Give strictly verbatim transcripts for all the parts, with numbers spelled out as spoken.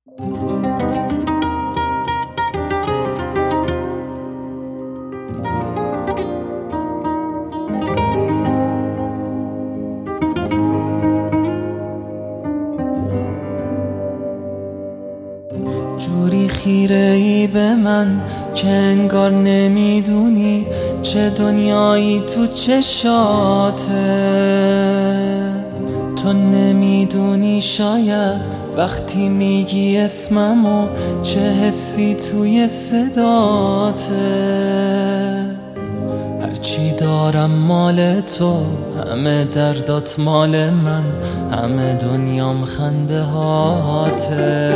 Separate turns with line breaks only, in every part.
جوری خیره ای به من که انگار نمیدونی چه دنیایی تو چشاته. تو نمیدونی شاید وقتی میگی اسممو چه حسی توی صداته. هرچی دارم مال تو، همه دردات مال من، همه دنیام خنده هاته.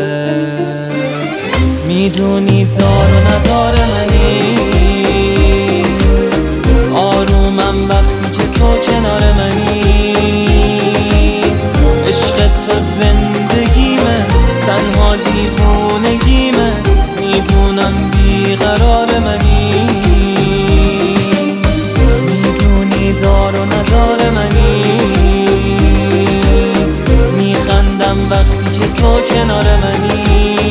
میدونی دار و ندار منی، آرومم وقتی که تو کنار منی. عشق تو زندگیمه، تنها دیوونگیمه، میدونم بیقرار منی. میدونی دار و ندار منی، میخندم وقتی که تو کنار منی.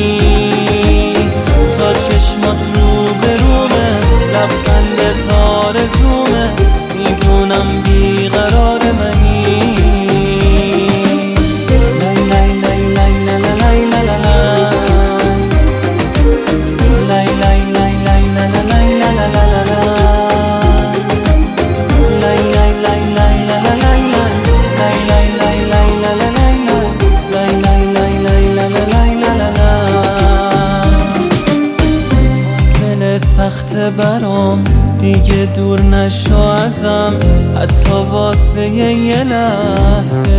چشمات رو به رومه، لبخندت آرزومه، میدونم بیقرار منی. لای لای لای لای لای لای لای لای لای لای لای لای لای سخت برام دیگه دور نشو ازم، حتی واسه یه لحظه.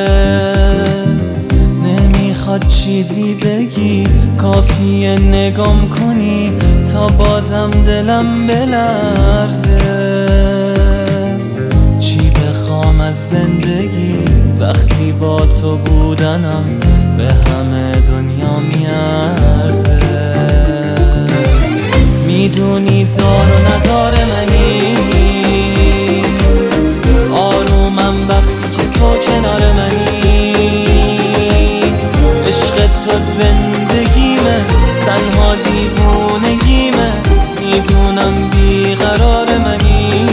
نمیخواد چیزی بگی، کافیه نگام کنی تا بازم دلم بلرزه. چی بخوام از زندگی وقتی با تو بودنم به همه دنیا میارزه. میدونی دار و ندار منی، آرومم وقتی که تو کنار منی. عشق تو زندگیمه، تنها دیوونگیمه، میدونم بیقرار منی.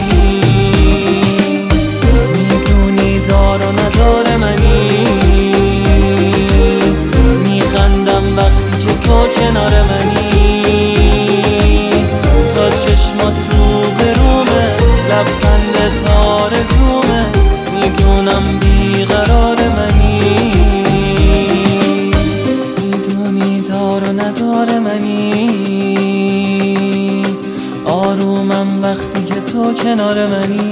میدونی دار و ندار منی، میخندم وقتی که تو کنار منی. چشمات رو به رومه، لبخندت آرزومه، میدونم بیقرار منی. میدونی دار و ندار منی، آرومم وقتی که تو کنار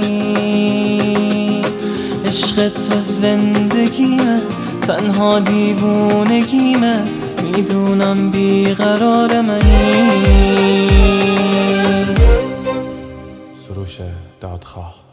منی. عشق تو زندگیمه، تنها دیوونگیمه، میدونم بیقرار منی.
سروش دادخواه.